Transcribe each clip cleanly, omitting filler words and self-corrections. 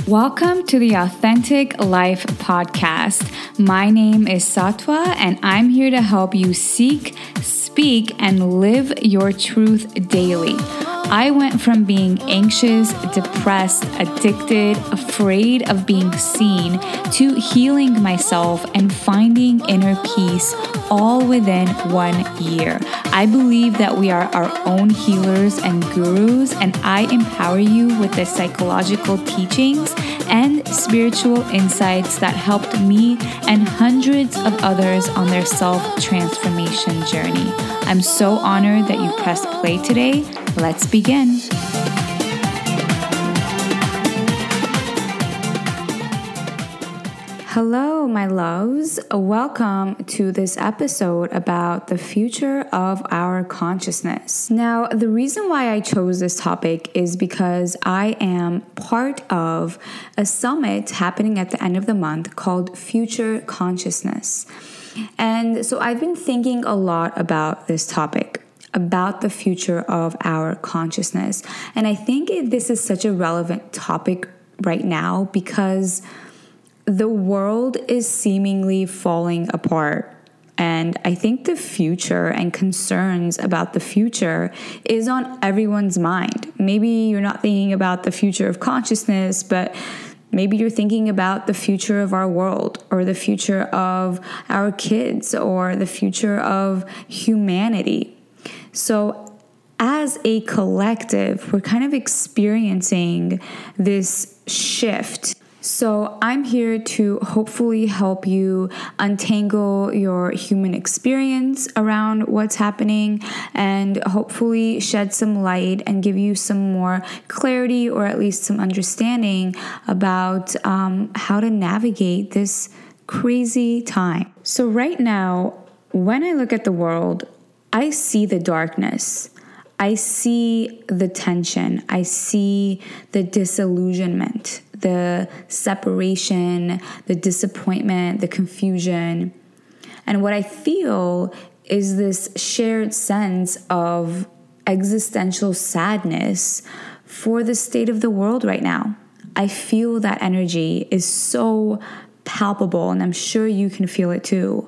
Welcome to the Authentic Life Podcast. My name is Satwa, and I'm here to help you seek, speak, and live your truth daily. I went from being anxious, depressed, addicted, afraid of being seen, to healing myself and finding inner peace all within 1 year. I believe that we are our own healers and gurus, and I empower you with the psychological teachings and spiritual insights that helped me and hundreds of others on their self-transformation journey. I'm so honored that you pressed play today. Let's begin. Hello, my loves. Welcome to this episode about the future of our consciousness. Now, the reason why I chose this topic is because I am part of a summit happening at the end of the month called Future Consciousness. And so I've been thinking a lot about this topic, about the future of our consciousness. And I think this is such a relevant topic right now because the world is seemingly falling apart. And I think the future and concerns about the future is on everyone's mind. Maybe you're not thinking about the future of consciousness, but maybe you're thinking about the future of our world, or the future of our kids, or the future of humanity. So as a collective, we're kind of experiencing this shift. So I'm here to hopefully help you untangle your human experience around what's happening and hopefully shed some light and give you some more clarity, or at least some understanding about how to navigate this crazy time. So right now, when I look at the world, I see the darkness. I see the tension. I see the disillusionment, the separation, the disappointment, the confusion. And what I feel is this shared sense of existential sadness for the state of the world right now. I feel that energy is so palpable, and I'm sure you can feel it too.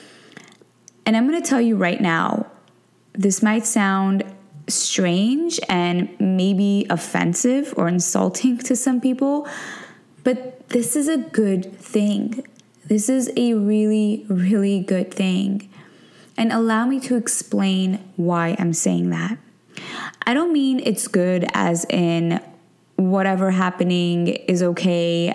And I'm going to tell you right now, this might sound strange and maybe offensive or insulting to some people, but this is a good thing. This is a really, really good thing. And allow me to explain why I'm saying that. I don't mean it's good as in whatever happening is okay,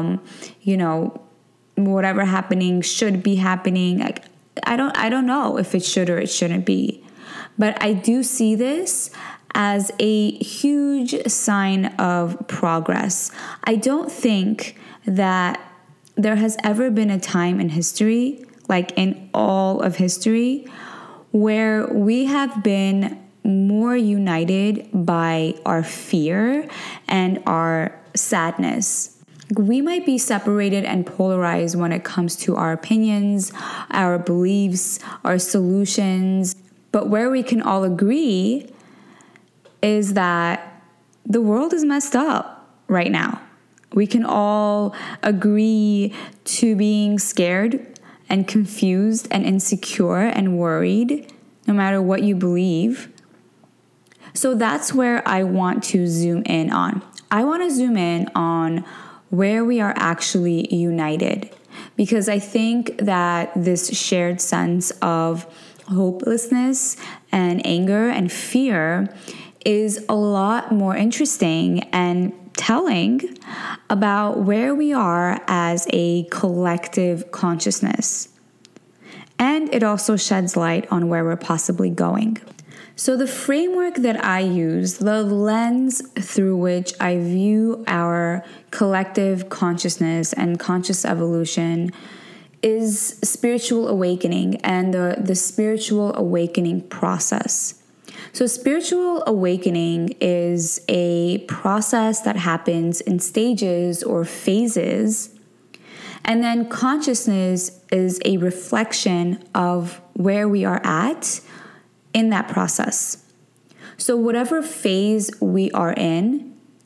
whatever happening should be happening. I don't know if it should or it shouldn't be. But I do see this as a huge sign of progress. I don't think that there has ever been a time in history, like in all of history, where we have been more united by our fear and our sadness. We might be separated and polarized when it comes to our opinions, our beliefs, our solutions. But where we can all agree is that the world is messed up right now. We can all agree to being scared and confused and insecure and worried, no matter what you believe. So that's where I want to zoom in on. I want to zoom in on where we are actually united, because I think that this shared sense of hopelessness and anger and fear is a lot more interesting and telling about where we are as a collective consciousness. And it also sheds light on where we're possibly going. So the framework that I use, the lens through which I view our collective consciousness and conscious evolution, is spiritual awakening and the spiritual awakening process. So spiritual awakening is a process that happens in stages or phases. And then consciousness is a reflection of where we are at in that process. So whatever phase we are in,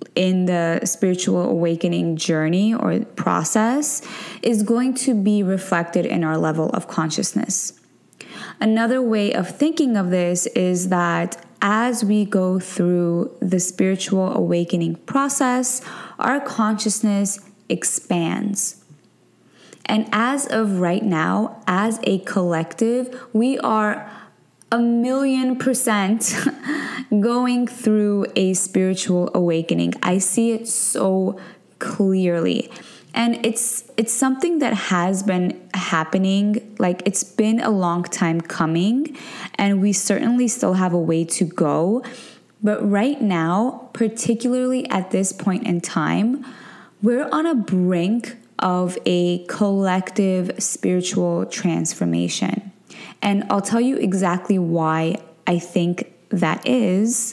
in the spiritual awakening journey or process is going to be reflected in our level of consciousness. Another way of thinking of this is that as we go through the spiritual awakening process, our consciousness expands. And as of right now, as a collective, we are 1,000,000% going through a spiritual awakening. I see it so clearly. And it's something that has been happening. Like, it's been a long time coming, and we certainly still have a way to go. But right now, particularly at this point in time, we're on a brink of a collective spiritual transformation. And I'll tell you exactly why I think that is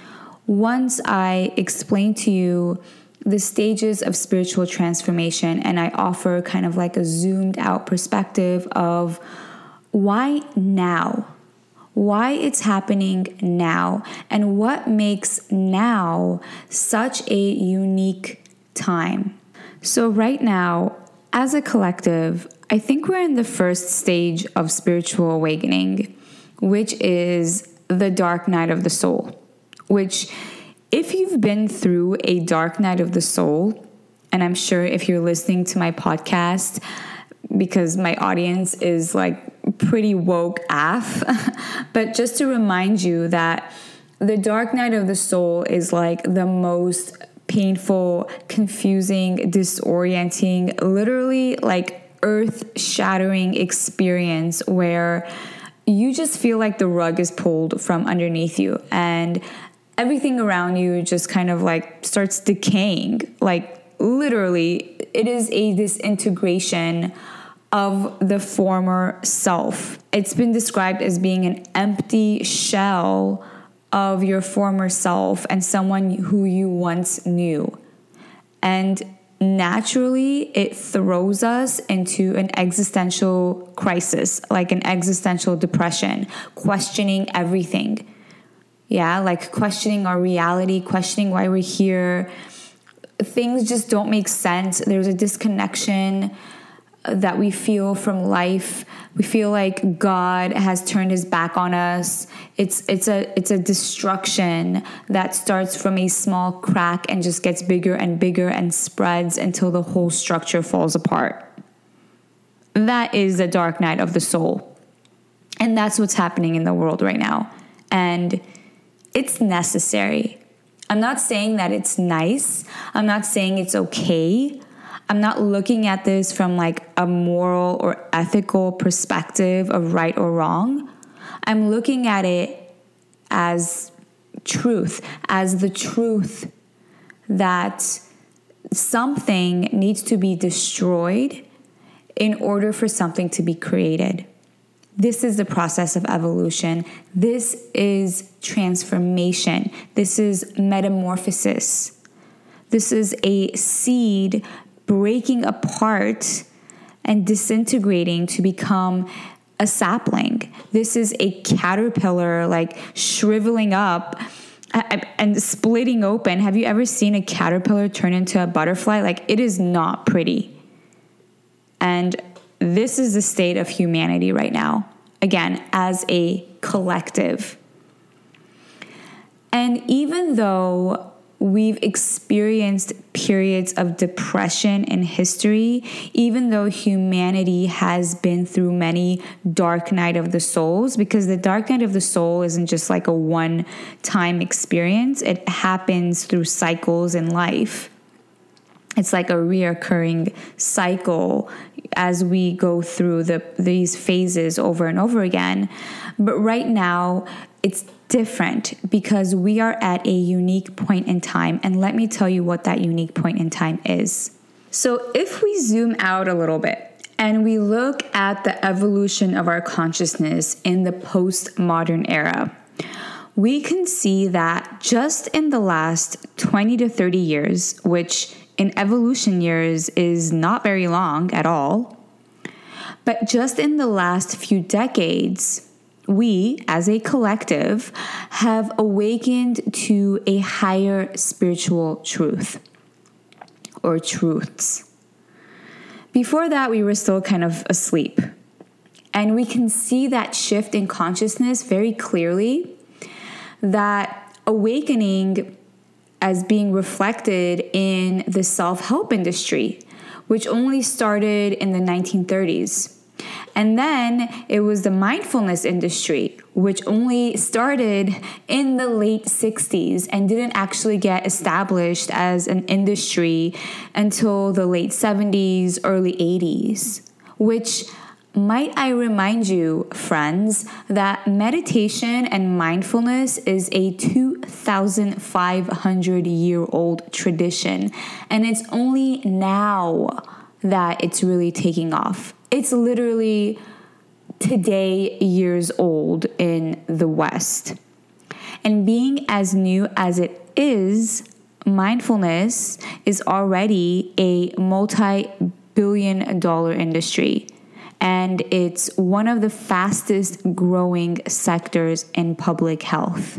once I explain to you the stages of spiritual transformation, and I offer kind of like a zoomed out perspective of why now, why it's happening now, and what makes now such a unique time. So right now, as a collective, I think we're in the first stage of spiritual awakening, which is the dark night of the soul, which if you've been through a dark night of the soul, and I'm sure if you're listening to my podcast, because my audience is like pretty woke AF, but just to remind you that the dark night of the soul is like the most painful, confusing, disorienting, literally like earth-shattering experience where you just feel like the rug is pulled from underneath you and everything around you just kind of like starts decaying. Like literally, it is a disintegration of the former self. It's been described as being an empty shell of your former self and someone who you once knew. And naturally, it throws us into an existential crisis, like an existential depression, questioning everything. Yeah, like questioning our reality, questioning why we're here. Things just don't make sense. There's a disconnection that we feel from life. We feel like God has turned his back on us. It's a destruction that starts from a small crack and just gets bigger and bigger and spreads until the whole structure falls apart. That is the dark night of the soul. And that's what's happening in the world right now. And it's necessary. I'm not saying that it's nice. I'm not saying it's okay. I'm not looking at this from like a moral or ethical perspective of right or wrong. I'm looking at it as truth, as the truth that something needs to be destroyed in order for something to be created. This is the process of evolution. This is transformation. This is metamorphosis. This is a seed breaking apart and disintegrating to become a sapling. This is a caterpillar like shriveling up and splitting open. Have you ever seen a caterpillar turn into a butterfly? Like, it is not pretty. And this is the state of humanity right now, again, as a collective. And even though we've experienced periods of depression in history, even though humanity has been through many dark night of the souls, because the dark night of the soul isn't just like a one-time experience. It happens through cycles in life. It's like a reoccurring cycle as we go through these phases over and over again. But right now, it's different because we are at a unique point in time. And let me tell you what that unique point in time is. So if we zoom out a little bit and we look at the evolution of our consciousness in the postmodern era, we can see that just in the last 20 to 30 years, which in evolution years is not very long at all, but just in the last few decades, we as a collective have awakened to a higher spiritual truth or truths. Before that, we were still kind of asleep. And we can see that shift in consciousness very clearly, that awakening as being reflected in the self-help industry, which only started in the 1930s. And then it was the mindfulness industry, which only started in the late 60s and didn't actually get established as an industry until the late 70s, early 80s, which might I remind you, friends, that meditation and mindfulness is a 2,500-year-old tradition, and it's only now that it's really taking off. It's literally today years old in the West. And being as new as it is, mindfulness is already a multi-billion-dollar industry. And it's one of the fastest growing sectors in public health.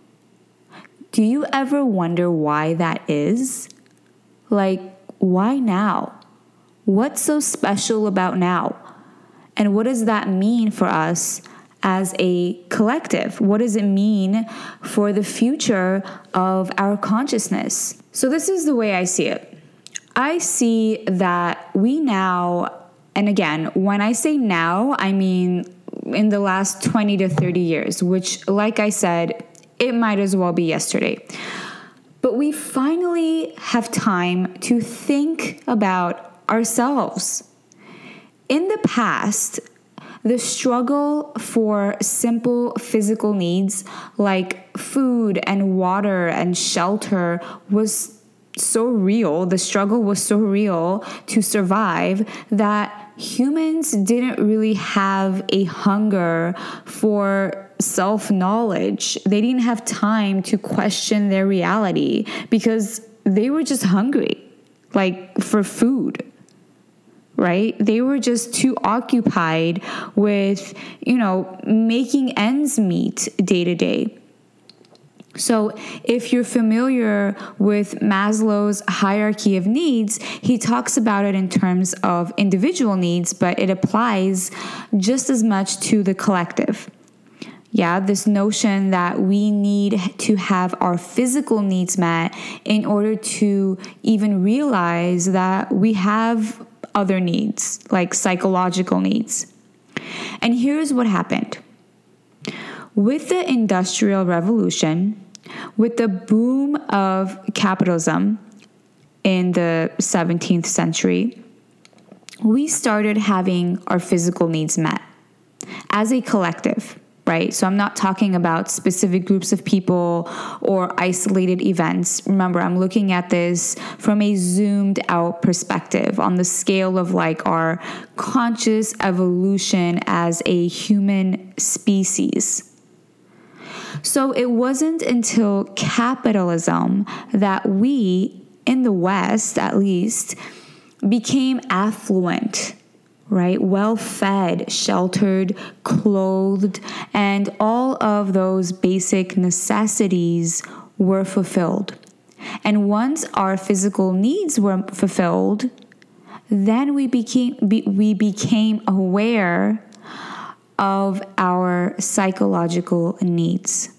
Do you ever wonder why that is? Like, why now? What's so special about now? And what does that mean for us as a collective? What does it mean for the future of our consciousness? So this is the way I see it. I see that we now, and again, when I say now, I mean in the last 20 to 30 years, which, like I said, it might as well be yesterday. But we finally have time to think about ourselves. In the past, the struggle for simple physical needs like food and water and shelter was so real. The struggle was so real to survive that humans didn't really have a hunger for self-knowledge. They didn't have time to question their reality because they were just hungry, like for food. Right? They were just too occupied with, making ends meet day to day. So if you're familiar with Maslow's hierarchy of needs, he talks about it in terms of individual needs, but it applies just as much to the collective. Yeah, this notion that we need to have our physical needs met in order to even realize that we have other needs, like psychological needs. And here's what happened. With the Industrial Revolution, with the boom of capitalism in the 17th century, we started having our physical needs met as a collective. Right? So I'm not talking about specific groups of people or isolated events. Remember, I'm looking at this from a zoomed out perspective on the scale of like our conscious evolution as a human species. So it wasn't until capitalism that we, in the West at least, became affluent. Right? Well-fed, sheltered, clothed, and all of those basic necessities were fulfilled. And once our physical needs were fulfilled, then we became aware of our psychological needs.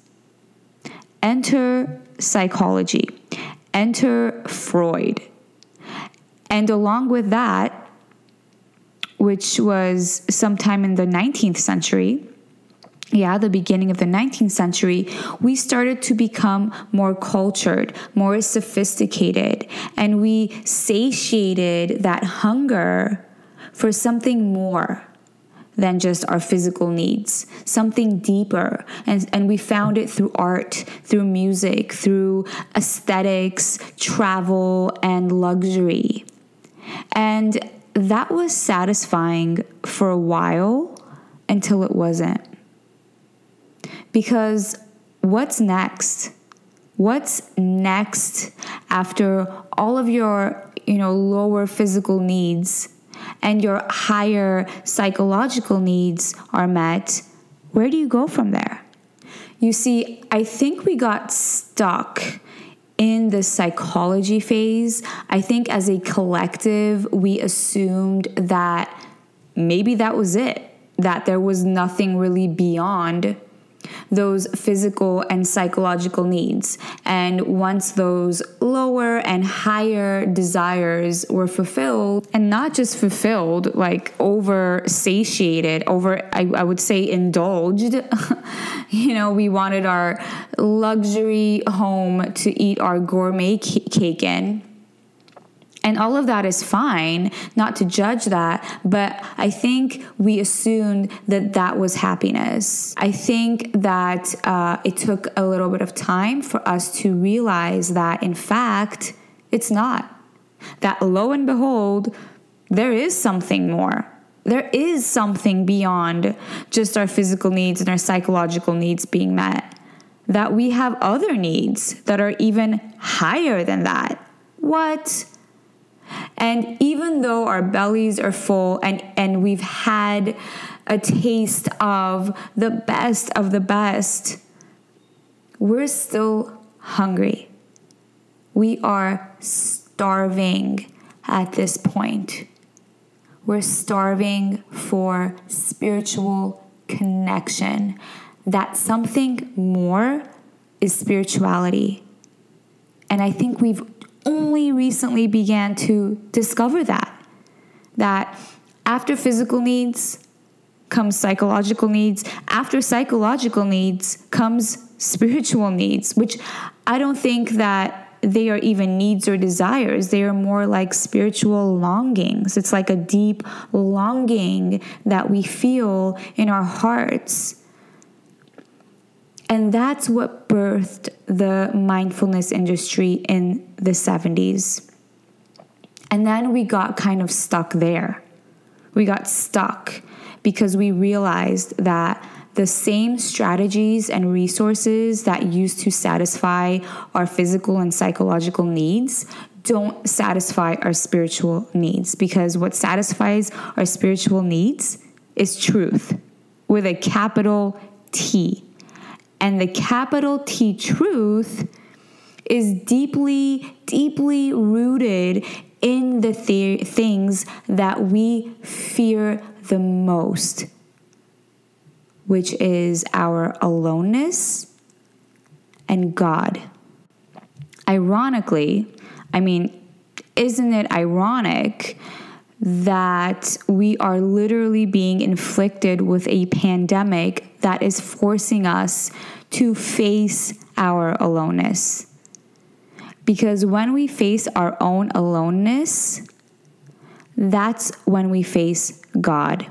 Enter psychology. Enter Freud. And along with that, which was sometime in the 19th century, the beginning of the 19th century, we started to become more cultured, more sophisticated, and we satiated that hunger for something more than just our physical needs, something deeper. And we found it through art, through music, through aesthetics, travel, and luxury. And that was satisfying for a while until it wasn't. Because what's next? What's next after all of your, lower physical needs and your higher psychological needs are met? where do you go from there? You see, I think we got stuck in the psychology phase. I think as a collective, we assumed that maybe that was it, that there was nothing really beyond those physical and psychological needs. And once those lower and higher desires were fulfilled, and not just fulfilled, like satiated, I would say indulged, we wanted our luxury home to eat our gourmet cake in. And all of that is fine, not to judge that, but I think we assumed that that was happiness. I think that it took a little bit of time for us to realize that, in fact, it's not. That lo and behold, there is something more. There is something beyond just our physical needs and our psychological needs being met. That we have other needs that are even higher than that. What? And even though our bellies are full and we've had a taste of the best, we're still hungry. We are starving at this point. We're starving for spiritual connection. That something more is spirituality. And I think we've only recently began to discover that after physical needs comes psychological needs. After psychological needs comes spiritual needs, which I don't think that they are even needs or desires. They are more like spiritual longings. It's like a deep longing that we feel in our hearts. And that's what birthed the mindfulness industry in the 70s. And then we got kind of stuck there. We got stuck because we realized that the same strategies and resources that used to satisfy our physical and psychological needs don't satisfy our spiritual needs, because what satisfies our spiritual needs is truth with a capital T. And the capital T truth is deeply, deeply rooted in the things that we fear the most, which is our aloneness and God. Ironically, isn't it ironic that we are literally being inflicted with a pandemic that is forcing us to face our aloneness? Because when we face our own aloneness, that's when we face God.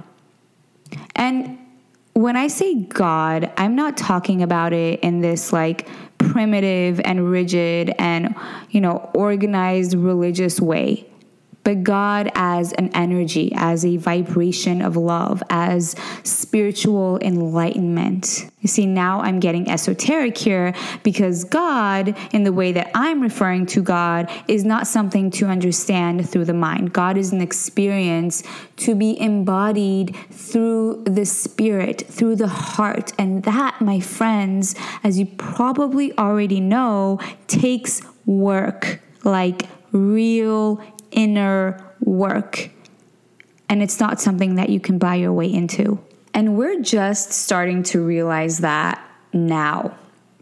And when I say God, I'm not talking about it in this like primitive and rigid and, organized religious way. But God as an energy, as a vibration of love, as spiritual enlightenment. You see, now I'm getting esoteric here because God, in the way that I'm referring to God, is not something to understand through the mind. God is an experience to be embodied through the spirit, through the heart. And that, my friends, as you probably already know, takes work, like real inner work. And it's not something that you can buy your way into. And we're just starting to realize that now.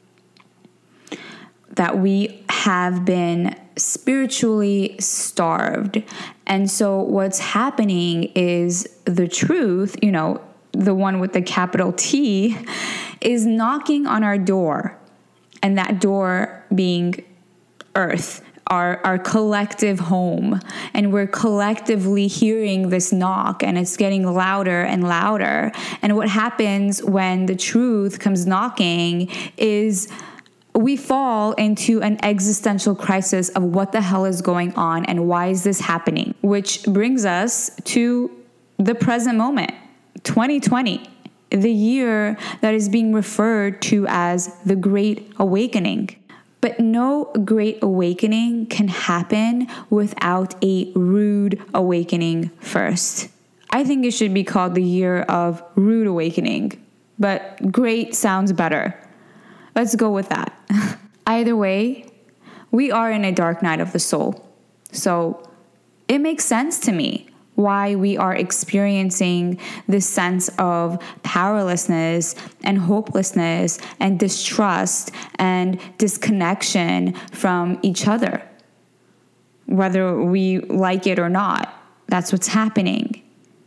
That we have been spiritually starved. And so what's happening is the truth, the one with the capital T, is knocking on our door. And that door being earth. Our collective home, and we're collectively hearing this knock, and it's getting louder and louder. And what happens when the truth comes knocking is we fall into an existential crisis of what the hell is going on and why is this happening? Which brings us to the present moment, 2020, the year that is being referred to as the Great Awakening. But no great awakening can happen without a rude awakening first. I think it should be called the year of rude awakening. but great sounds better. Let's go with that. Either way, we are in a dark night of the soul. So it makes sense to me why we are experiencing this sense of powerlessness and hopelessness and distrust and disconnection from each other. Whether we like it or not, that's what's happening.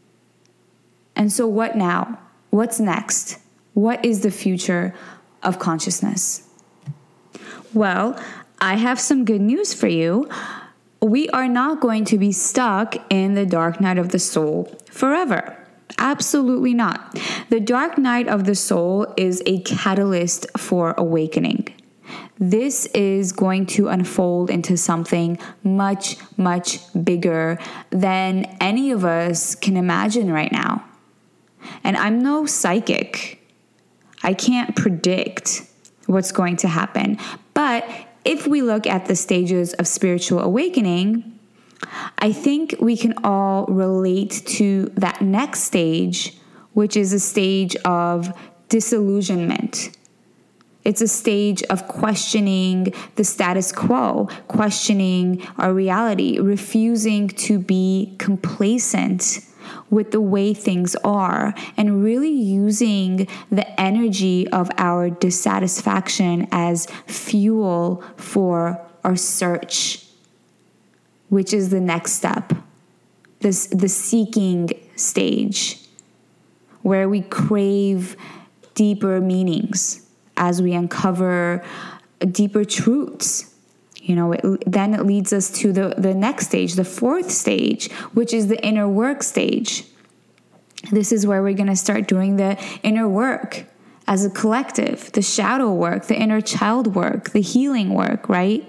And so what now? What's next? What is the future of consciousness? Well, I have some good news for you. We are not going to be stuck in the dark night of the soul forever. Absolutely not. The dark night of the soul is a catalyst for awakening. This is going to unfold into something much, much bigger than any of us can imagine right now. And I'm no psychic. I can't predict what's going to happen. But if we look at the stages of spiritual awakening, I think we can all relate to that next stage, which is a stage of disillusionment. It's a stage of questioning the status quo, questioning our reality, refusing to be complacent with the way things are, and really using the energy of our dissatisfaction as fuel for our search, which is the next step, the seeking stage, where we crave deeper meanings as we uncover deeper truths. Then it leads us to the next stage, the fourth stage, which is the inner work stage. This is where we're going to start doing the inner work as a collective, the shadow work, the inner child work, the healing work, right?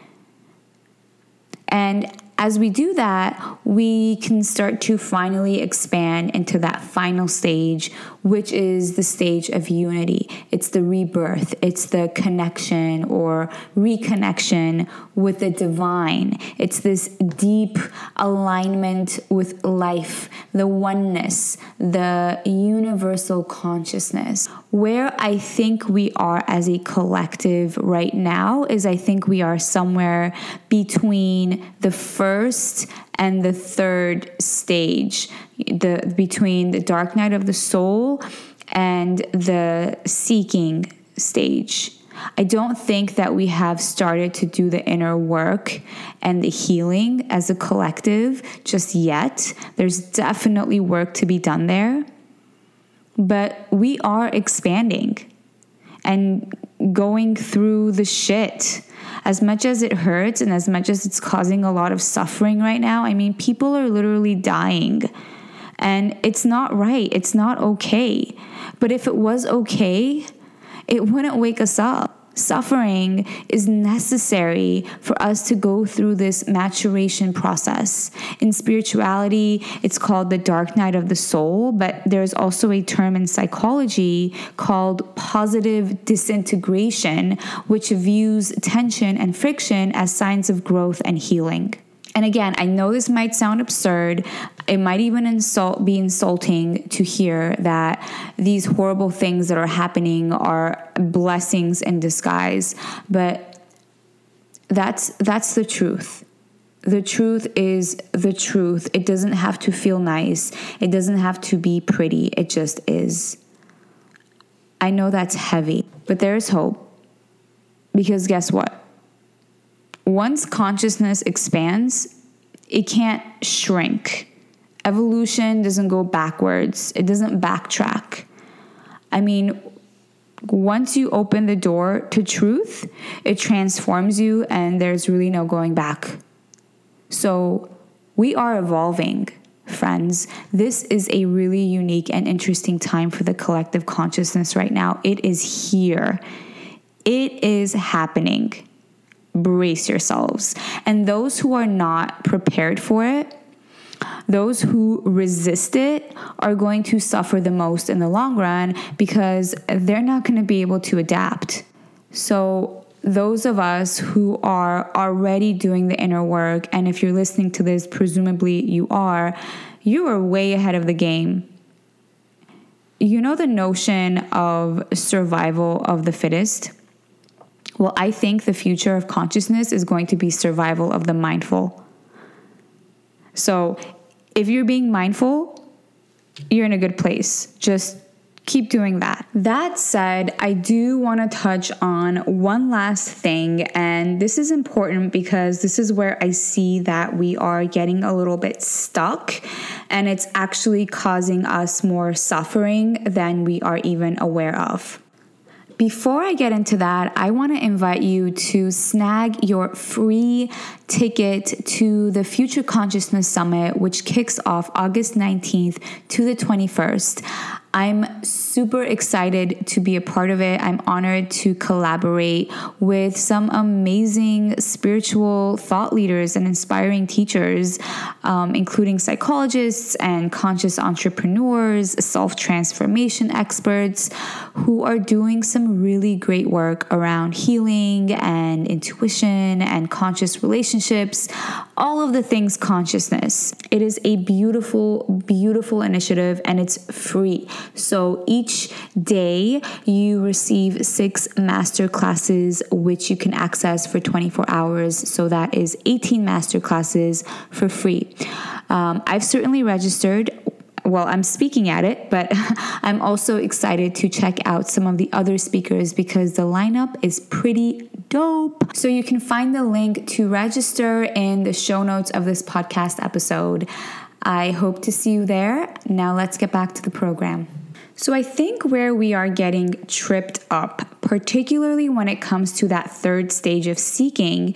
And as we do that, we can start to finally expand into that final stage, which is the stage of unity. It's the rebirth. It's the connection or reconnection with the divine. It's this deep alignment with life, the oneness, the universal consciousness. Where I think we are as a collective right now is I think we are somewhere between the first and the third stage, between the dark night of the soul and the seeking stage. I don't think that we have started to do the inner work and the healing as a collective just yet. There's definitely work to be done there, but we are expanding and going through the shit. As much as it hurts and as much as it's causing a lot of suffering right now, I mean, people are literally dying. And it's not right. It's not okay. But if it was okay, it wouldn't wake us up. Suffering is necessary for us to go through this maturation process. In spirituality, it's called the dark night of the soul, but there's also a term in psychology called positive disintegration, which views tension and friction as signs of growth and healing. And again, I know this might sound absurd. It might even be insulting to hear that these horrible things that are happening are blessings in disguise. But that's the truth. The truth is the truth. It doesn't have to feel nice. It doesn't have to be pretty. It just is. I know that's heavy, but there is hope. Because guess what? Once consciousness expands, it can't shrink. Evolution doesn't go backwards. It doesn't backtrack. I mean, once you open the door to truth, it transforms you and there's really no going back. So we are evolving, friends. This is a really unique and interesting time for the collective consciousness right now. It is here. It is happening. Brace yourselves. And those who are not prepared for it, those who resist it, are going to suffer the most in the long run because they're not going to be able to adapt. So those of us who are already doing the inner work, and if you're listening to this, presumably you are way ahead of the game. you know the notion of survival of the fittest? Well, I think the future of consciousness is going to be survival of the mindful. So if you're being mindful, you're in a good place. Just keep doing that. That said, I do want to touch on one last thing, and this is important because this is where I see that we are getting a little bit stuck, and it's actually causing us more suffering than we are even aware of. Before I get into that, I want to invite you to snag your free ticket to the Future Consciousness Summit, which kicks off August 19th to the 21st. I'm super excited to be a part of it. I'm honored to collaborate with some amazing spiritual thought leaders and inspiring teachers, including psychologists and conscious entrepreneurs, self-transformation experts who are doing some really great work around healing and intuition and conscious relationships, all of the things consciousness. It is a beautiful, beautiful initiative, and it's free. So each day you receive 6 master classes, which you can access for 24 hours. So that is 18 master classes for free. I've certainly registered. Well, I'm speaking at it, but I'm also excited to check out some of the other speakers because the lineup is pretty dope. So you can find the link to register in the show notes of this podcast episode. I hope to see you there. Now let's get back to the program. So I think where we are getting tripped up, particularly when it comes to that third stage of seeking,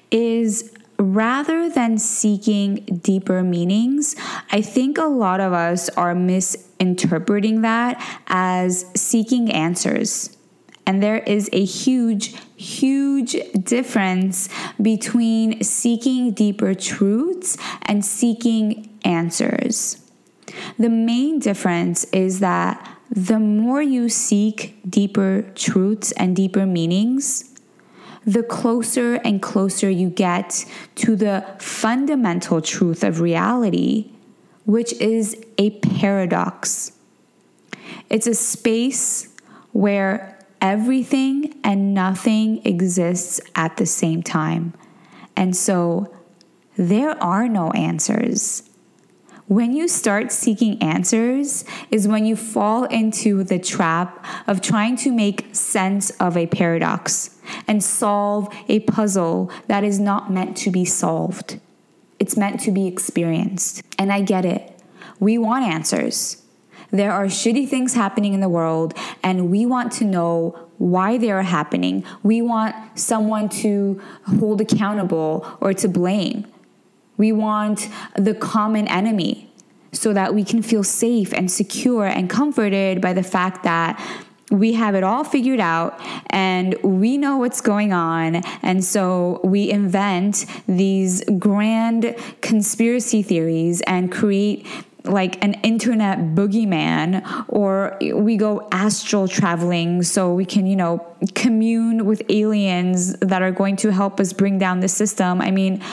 is rather than seeking deeper meanings, I think a lot of us are misinterpreting that as seeking answers. And there is a huge, huge difference between seeking deeper truths and seeking answers. The main difference is that the more you seek deeper truths and deeper meanings, the closer and closer you get to the fundamental truth of reality, which is a paradox. It's a space where everything and nothing exists at the same time. And so there are no answers. When you start seeking answers is when you fall into the trap of trying to make sense of a paradox and solve a puzzle that is not meant to be solved. It's meant to be experienced. And I get it. We want answers. There are shitty things happening in the world, and we want to know why they are happening. We want someone to hold accountable or to blame. We want the common enemy so that we can feel safe and secure and comforted by the fact that we have it all figured out and we know what's going on. And so we invent these grand conspiracy theories and create like an internet boogeyman, or we go astral traveling so we can, commune with aliens that are going to help us bring down the system. I mean,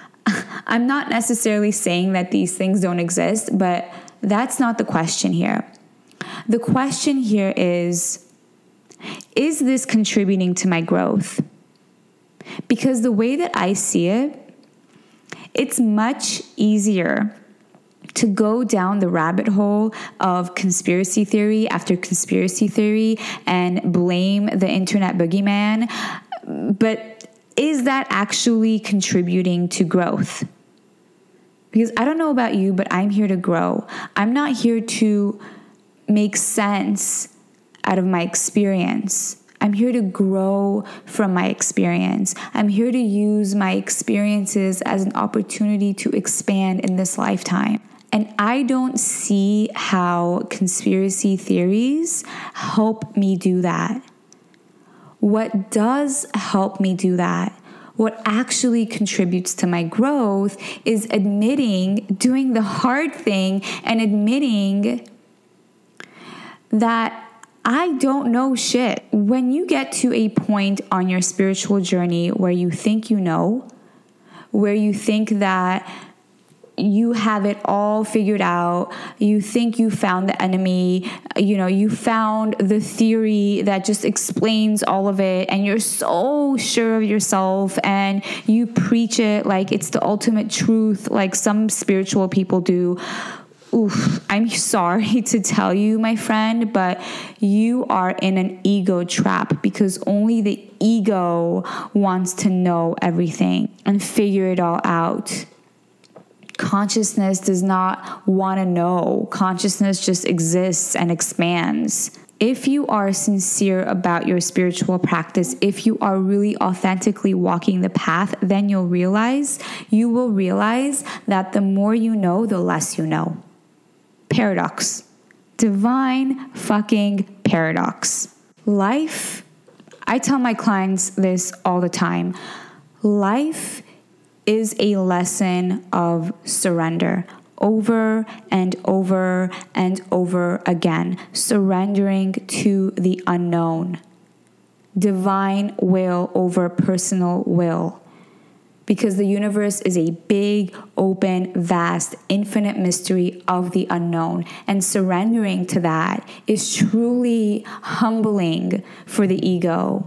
I'm not necessarily saying that these things don't exist, but that's not the question here. The question here is this contributing to my growth? Because the way that I see it, it's much easier to go down the rabbit hole of conspiracy theory after conspiracy theory and blame the internet boogeyman. But is that actually contributing to growth? Because I don't know about you, but I'm here to grow. I'm not here to make sense out of my experience. I'm here to grow from my experience. I'm here to use my experiences as an opportunity to expand in this lifetime. And I don't see how conspiracy theories help me do that. What does help me do that, what actually contributes to my growth, is doing the hard thing and admitting that I don't know shit. When you get to a point on your spiritual journey where you think you know, where you think that you have it all figured out. You think you found the enemy. You found the theory that just explains all of it, and you're so sure of yourself, and you preach it like it's the ultimate truth, like some spiritual people do. Oof, I'm sorry to tell you, my friend, but you are in an ego trap, because only the ego wants to know everything and figure it all out. Consciousness does not want to know. Consciousness just exists and expands. If you are sincere about your spiritual practice, if you are really authentically walking the path, then you will realize that the more you know, the less you know. Paradox. Divine fucking paradox. Life, I tell my clients this all the time. Life is a lesson of surrender, over and over and over again, surrendering to the unknown. Divine will over personal will. Because the universe is a big, open, vast, infinite mystery of the unknown. And surrendering to that is truly humbling for the ego.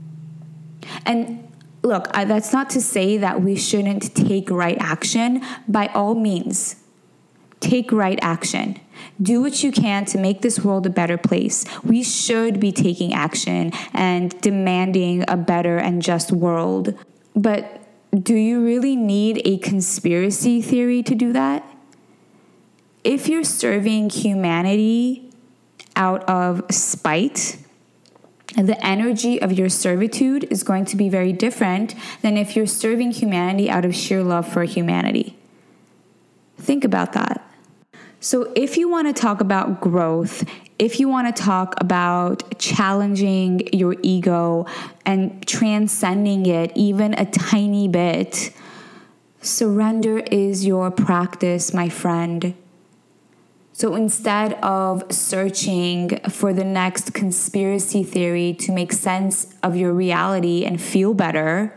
And look, that's not to say that we shouldn't take right action. By all means, take right action. Do what you can to make this world a better place. We should be taking action and demanding a better and just world. But do you really need a conspiracy theory to do that? If you're serving humanity out of spite, the energy of your servitude is going to be very different than if you're serving humanity out of sheer love for humanity. Think about that. So if you want to talk about growth, if you want to talk about challenging your ego and transcending it even a tiny bit, surrender is your practice, my friend. So instead of searching for the next conspiracy theory to make sense of your reality and feel better,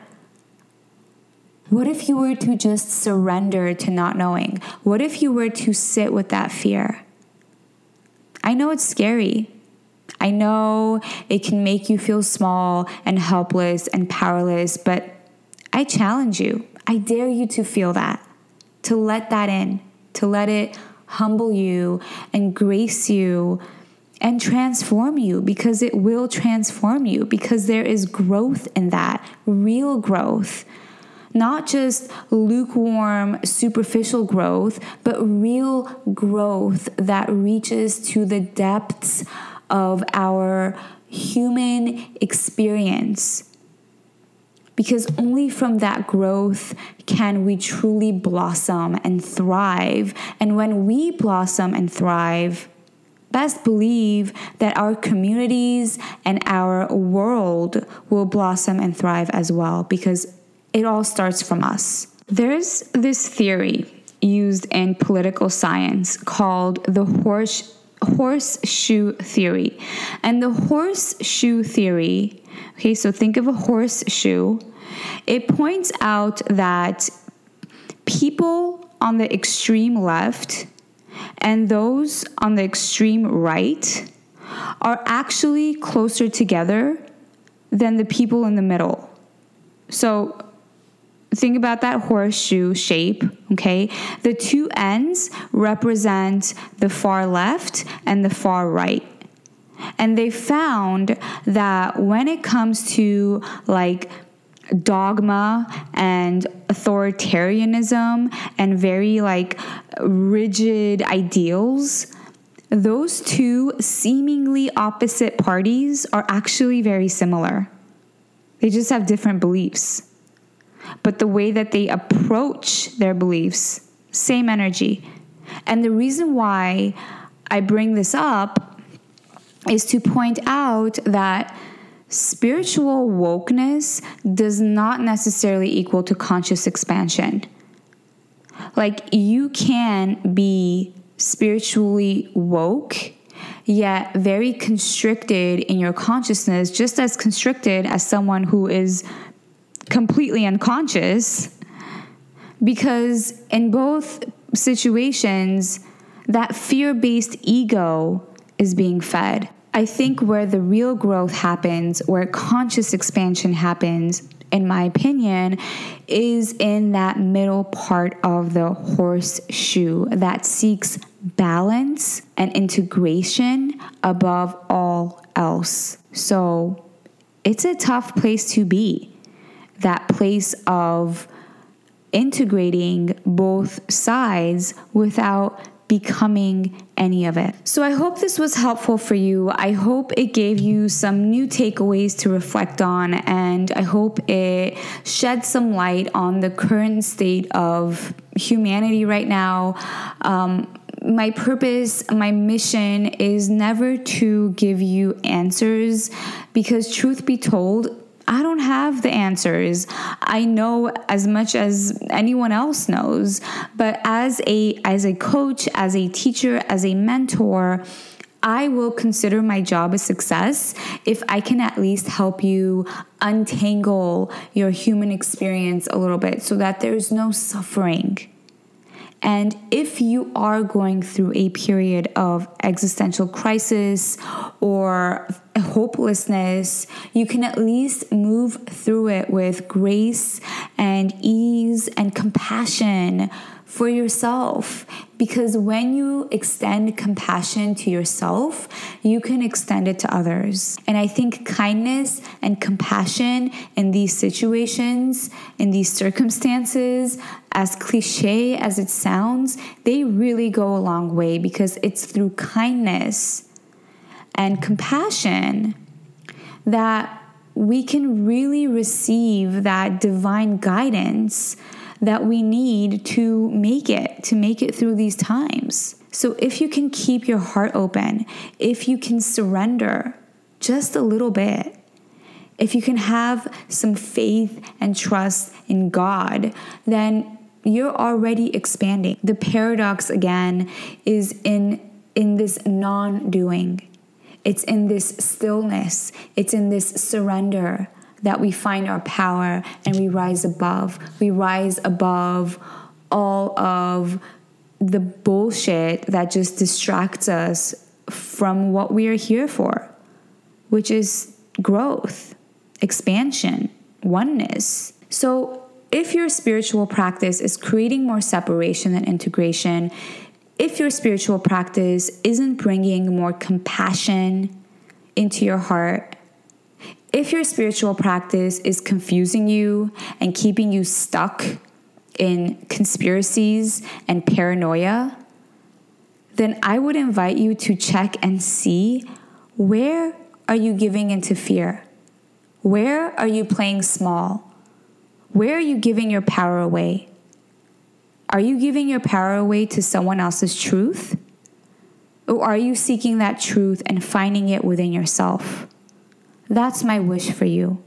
what if you were to just surrender to not knowing? What if you were to sit with that fear? I know it's scary. I know it can make you feel small and helpless and powerless, but I challenge you. I dare you to feel that, to let that in, to let it humble you and grace you and transform you, because it will transform you, because there is growth in that, real growth. Not just lukewarm, superficial growth, but real growth that reaches to the depths of our human experience. Because only from that growth can we truly blossom and thrive. And when we blossom and thrive, best believe that our communities and our world will blossom and thrive as well, because it all starts from us. There's this theory used in political science called the horseshoe theory. And the horseshoe theory, okay, so think of a horseshoe. It points out that people on the extreme left and those on the extreme right are actually closer together than the people in the middle. So think about that horseshoe shape, okay? The two ends represent the far left and the far right. And they found that when it comes to like dogma and authoritarianism and very like rigid ideals, those two seemingly opposite parties are actually very similar. They just have different beliefs. But the way that they approach their beliefs, same energy. And the reason why I bring this up is to point out that spiritual wokeness does not necessarily equal to conscious expansion. Like, you can be spiritually woke, yet very constricted in your consciousness, just as constricted as someone who is completely unconscious. Because in both situations, that fear-based ego is being fed. I think where the real growth happens, where conscious expansion happens, in my opinion, is in that middle part of the horseshoe that seeks balance and integration above all else. So it's a tough place to be, that place of integrating both sides without becoming any of it. So I hope this was helpful for you. I hope it gave you some new takeaways to reflect on, and I hope it shed some light on the current state of humanity right now. My purpose, my mission is never to give you answers, because truth be told, I don't have the answers. I know as much as anyone else knows, but as a coach, as a teacher, as a mentor, I will consider my job a success if I can at least help you untangle your human experience a little bit so that there's no suffering. And if you are going through a period of existential crisis or hopelessness, you can at least move through it with grace and ease and compassion for yourself. Because when you extend compassion to yourself, you can extend it to others. And I think kindness and compassion in these situations, in these circumstances, as cliche as it sounds, they really go a long way, because it's through kindness and compassion that we can really receive that divine guidance that we need to make it through these times. So if you can keep your heart open, if you can surrender just a little bit, if you can have some faith and trust in God, then you're already expanding. The paradox again is in this non-doing. It's in this stillness. It's in this surrender that we find our power and we rise above. We rise above all of the bullshit that just distracts us from what we are here for, which is growth, expansion, oneness. So if your spiritual practice is creating more separation than integration, if your spiritual practice isn't bringing more compassion into your heart, if your spiritual practice is confusing you and keeping you stuck in conspiracies and paranoia, then I would invite you to check and see, where are you giving into fear? Where are you playing small? Where are you giving your power away? Are you giving your power away to someone else's truth? Or are you seeking that truth and finding it within yourself? That's my wish for you.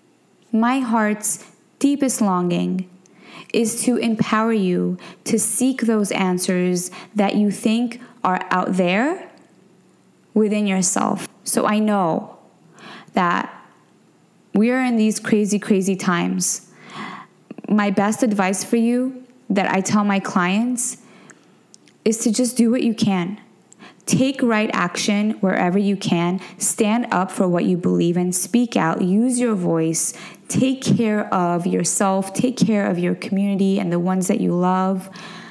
My heart's deepest longing is to empower you to seek those answers that you think are out there within yourself. So I know that we are in these crazy, crazy times. My best advice for you that I tell my clients is to just do what you can. Take right action wherever you can. Stand up for what you believe in. Speak out. Use your voice. Take care of yourself. Take care of your community and the ones that you love.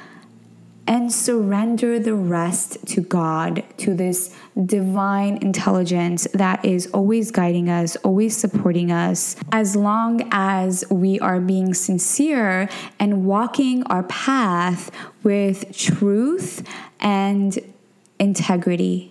And surrender the rest to God, to this divine intelligence that is always guiding us, always supporting us, as long as we are being sincere and walking our path with truth and integrity.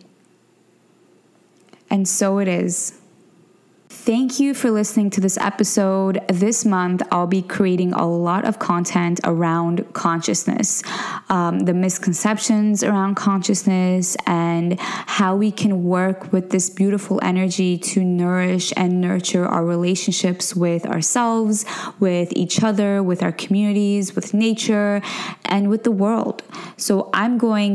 And so it is. Thank you for listening to this episode. This month, I'll be creating a lot of content around consciousness, the misconceptions around consciousness, and how we can work with this beautiful energy to nourish and nurture our relationships with ourselves, with each other, with our communities, with nature, and with the world. So I'm going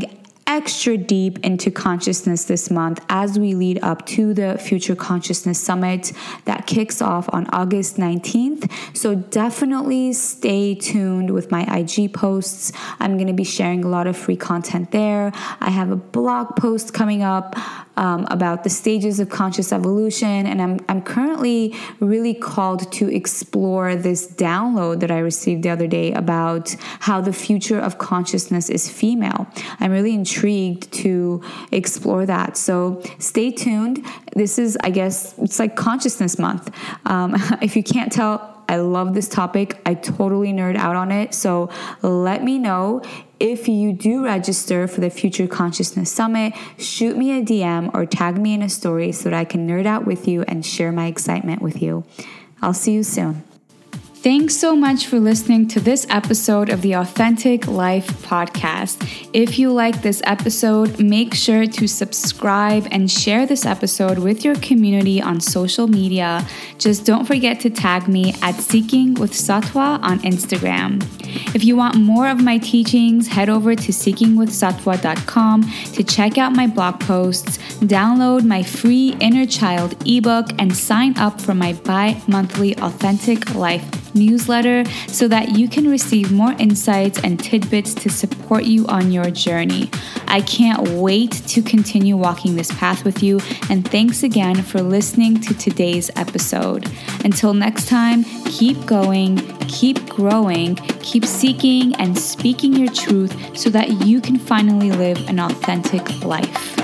extra deep into consciousness this month as we lead up to the Future Consciousness Summit that kicks off on August 19th. So definitely stay tuned with my IG posts. I'm going to be sharing a lot of free content there. I have a blog post coming up about the stages of conscious evolution, and I'm currently really called to explore this download that I received the other day about how the future of consciousness is female. I'm really intrigued to explore that. So stay tuned. This is, I guess, it's like Consciousness Month. If you can't tell, I love this topic. I totally nerd out on it. So let me know if you do register for the Future Consciousness Summit. Shoot me a DM or tag me in a story so that I can nerd out with you and share my excitement with you. I'll see you soon. Thanks so much for listening to this episode of the Authentic Life Podcast. If you like this episode, make sure to subscribe and share this episode with your community on social media. Just don't forget to tag me at Seeking with Sattva on Instagram. If you want more of my teachings, head over to seekingwithsattva.com to check out my blog posts, download my free Inner Child ebook, and sign up for my bi-monthly Authentic Life newsletter so that you can receive more insights and tidbits to support you on your journey. I can't wait to continue walking this path with you, and thanks again for listening to today's episode. Until next time, keep going, keep growing, keep seeking and speaking your truth so that you can finally live an authentic life.